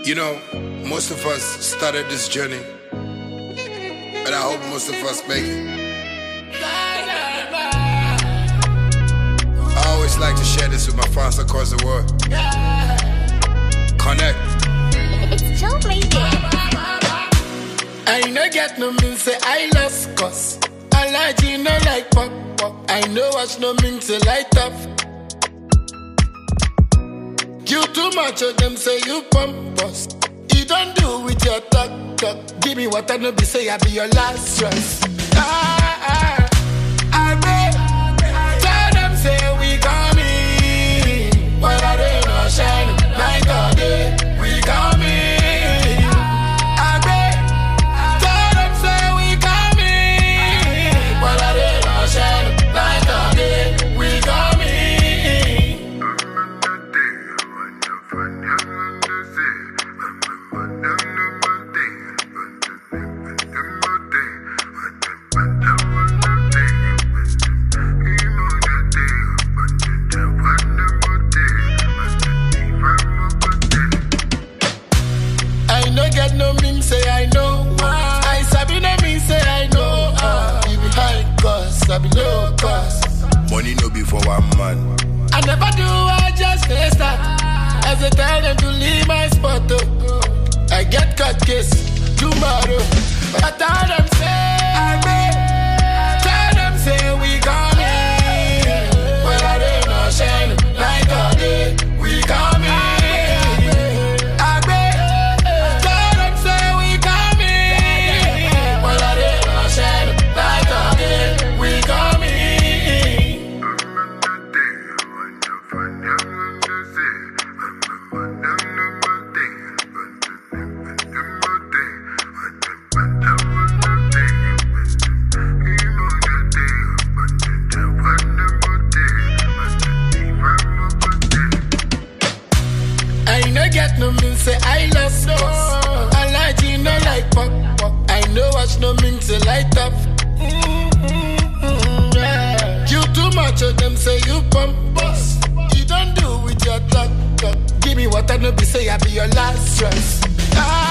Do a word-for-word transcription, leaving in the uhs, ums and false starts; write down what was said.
You know, most of us started this journey, and I hope most of us make it. I always like to share this with my fans across the world. Connect. It's so amazing. I no get no mean say I lost cause I like you no like pop pop. I know watch no mean say light up. You too much of them say you pump us. You don't do with your talk talk. Give me what I know be say I be your last choice. Ah ah, I bet. Tell them say we coming. But I don't know shine like all day. We coming. No mean say I know. I sabi no mean say I know. Uh, you be high cost, I be low cost. Money no be for one man. I never do, I just can't start. As I tell them to leave my spot, oh. I get cut case tomorrow. I tell them say I may. Tell them say we coming. But I don't know shine like all day. We coming. Get no mean say I lost cause I like you no like pop pop. I know watch no mean say light up. Mm-hmm, yeah. You too much of them say you pump us. You don't do with your talk talk. Give me what I know be say I be your last choice. Ah.